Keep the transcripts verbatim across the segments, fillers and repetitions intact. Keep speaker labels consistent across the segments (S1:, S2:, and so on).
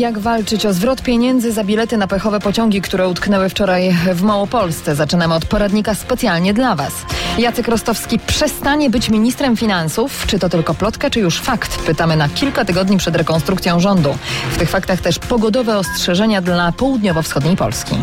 S1: Jak walczyć o zwrot pieniędzy za bilety na pechowe pociągi, które utknęły wczoraj w Małopolsce? Zaczynamy od poradnika specjalnie dla Was. Jacek Rostowski przestanie być ministrem finansów? Czy to tylko plotka, czy już fakt? Pytamy na kilka tygodni przed rekonstrukcją rządu. W tych faktach też pogodowe ostrzeżenia dla południowo-wschodniej Polski.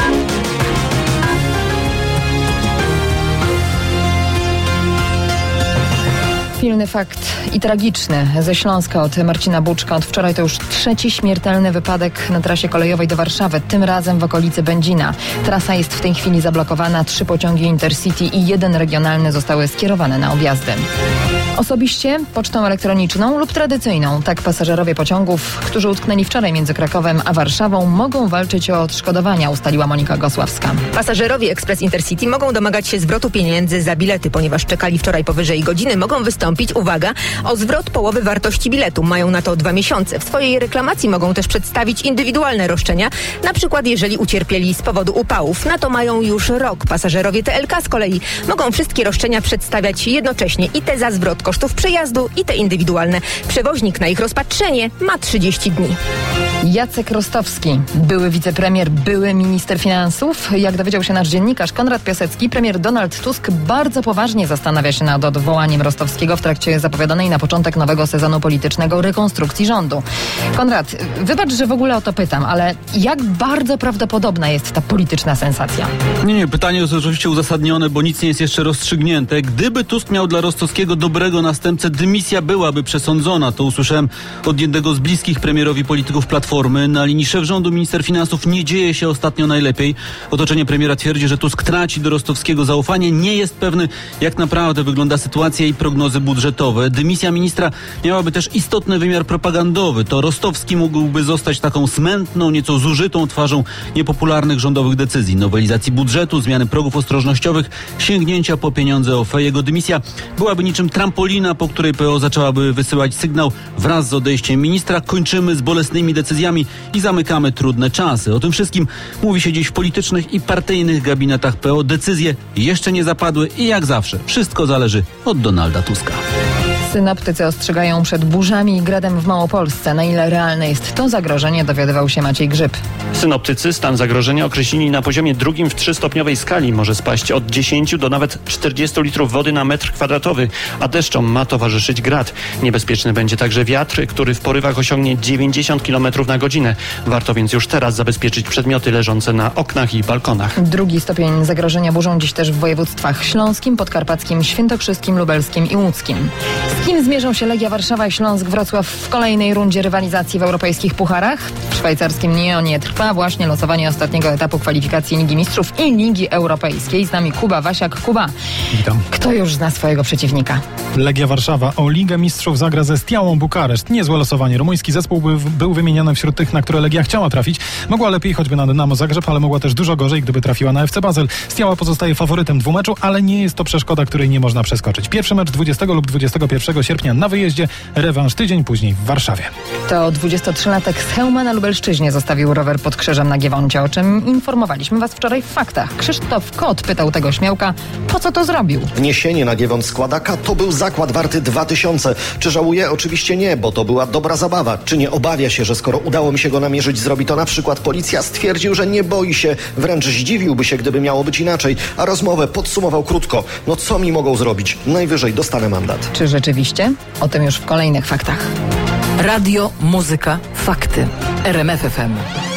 S1: Pilny fakt i tragiczny ze Śląska od Marcina Buczka. Od wczoraj to już trzeci śmiertelny wypadek na trasie kolejowej do Warszawy, tym razem w okolicy Będzina. Trasa jest w tej chwili zablokowana. Trzy pociągi Intercity i jeden regionalny zostały skierowane na objazdy. Osobiście, pocztą elektroniczną lub tradycyjną. Tak pasażerowie pociągów, którzy utknęli wczoraj między Krakowem a Warszawą, mogą walczyć o odszkodowania, ustaliła Monika Gosławska.
S2: Pasażerowie Express Intercity mogą domagać się zwrotu pieniędzy za bilety, ponieważ czekali wczoraj powyżej godziny. Mogą wystąpić, uwaga, o zwrot połowy wartości biletu. Mają na to dwa miesiące. W swojej reklamacji mogą też przedstawić indywidualne roszczenia, na przykład jeżeli ucierpieli z powodu upałów. Na to mają już rok. Pasażerowie T L K z kolei mogą wszystkie roszczenia przedstawiać jednocześnie i te za zwrot kosztów przejazdu, i te indywidualne. Przewoźnik na ich rozpatrzenie ma trzydzieści dni.
S1: Jacek Rostowski, były wicepremier, były minister finansów. Jak dowiedział się nasz dziennikarz Konrad Piasecki, premier Donald Tusk bardzo poważnie zastanawia się nad odwołaniem Rostowskiego w trakcie zapowiadanej na początek nowego sezonu politycznego rekonstrukcji rządu. Konrad, wybacz, że w ogóle o to pytam, ale jak bardzo prawdopodobna jest ta polityczna sensacja?
S3: Nie, nie, pytanie jest oczywiście uzasadnione, bo nic nie jest jeszcze rozstrzygnięte. Gdyby Tusk miał dla Rostowskiego dobrego następcę, dymisja byłaby przesądzona. To usłyszałem od jednego z bliskich premierowi polityków Platformy. Na linii szef rządu, minister finansów nie dzieje się ostatnio najlepiej. Otoczenie premiera twierdzi, że Tusk traci do Rostowskiego zaufanie. Nie jest pewny, jak naprawdę wygląda sytuacja i prognozy budżetowe. Dymisja ministra miałaby też istotny wymiar propagandowy. To Rostowski mógłby zostać taką smętną, nieco zużytą twarzą niepopularnych rządowych decyzji. Nowelizacji budżetu, zmiany progów ostrożnościowych, sięgnięcia po pieniądze O F E. Jego dymisja byłaby niczym trampolina, po której P O zaczęłaby wysyłać sygnał: wraz z odejściem ministra kończymy z bolesnymi decyzjami i zamykamy trudne czasy. O tym wszystkim mówi się dziś w politycznych i partyjnych gabinetach P O. Decyzje jeszcze nie zapadły i jak zawsze wszystko zależy od Donalda Tuska.
S1: Synoptycy ostrzegają przed burzami i gradem w Małopolsce. Na ile realne jest to zagrożenie, dowiadywał się Maciej Grzyb.
S4: Synoptycy stan zagrożenia określili na poziomie drugim w trzystopniowej skali. Może spaść od dziesięciu do nawet czterdziestu litrów wody na metr kwadratowy, a deszczom ma towarzyszyć grad. Niebezpieczny będzie także wiatr, który w porywach osiągnie dziewięćdziesiąt kilometrów na godzinę. Warto więc już teraz zabezpieczyć przedmioty leżące na oknach i balkonach.
S1: Drugi stopień zagrożenia burzą dziś też w województwach śląskim, podkarpackim, świętokrzyskim, lubelskim i łódzkim. Z kim zmierzą się Legia Warszawa i Śląsk Wrocław w kolejnej rundzie rywalizacji w europejskich pucharach? W szwajcarskim Nyonie trwa właśnie losowanie ostatniego etapu kwalifikacji Ligi Mistrzów i Ligi Europejskiej. Z nami Kuba Wasiak. Kuba,
S5: witam.
S1: Kto już zna swojego przeciwnika?
S5: Legia Warszawa o Ligę Mistrzów zagra ze Steałą Bukareszt. Niezłe losowanie. Rumuński zespół był, był wymieniony wśród tych, na które Legia chciała trafić. Mogła lepiej choćby na Dynamo Zagrzeb, ale mogła też dużo gorzej, gdyby trafiła na F C Basel. Steała pozostaje faworytem dwumeczu, ale nie jest to przeszkoda, której nie można przeskoczyć. Pierwszy mecz dwudziestego lub dwudziestego pierwszego sierpnia na wyjeździe, rewanż tydzień później w Warszawie.
S1: To dwudziestotrzylatek z Chełma na Lubelszczyźnie zostawił rower pod krzyżem na Giewoncie, o czym informowaliśmy Was wczoraj w faktach. Krzysztof Kot pytał tego śmiałka, po co to zrobił?
S6: Wniesienie na Giewont składaka to był zakład warty dwa tysiące. Czy żałuje? Oczywiście nie, bo to była dobra zabawa. Czy nie obawia się, że skoro udało mi się go namierzyć, zrobi to na przykład policja? Stwierdził, że nie boi się, wręcz zdziwiłby się, gdyby miało być inaczej, a rozmowę podsumował krótko. No co mi mogą zrobić? Najwyżej dostanę mandat.
S1: Czy rzeczywiście? O tym już w kolejnych faktach.
S7: Radio, muzyka, fakty. R M F F M.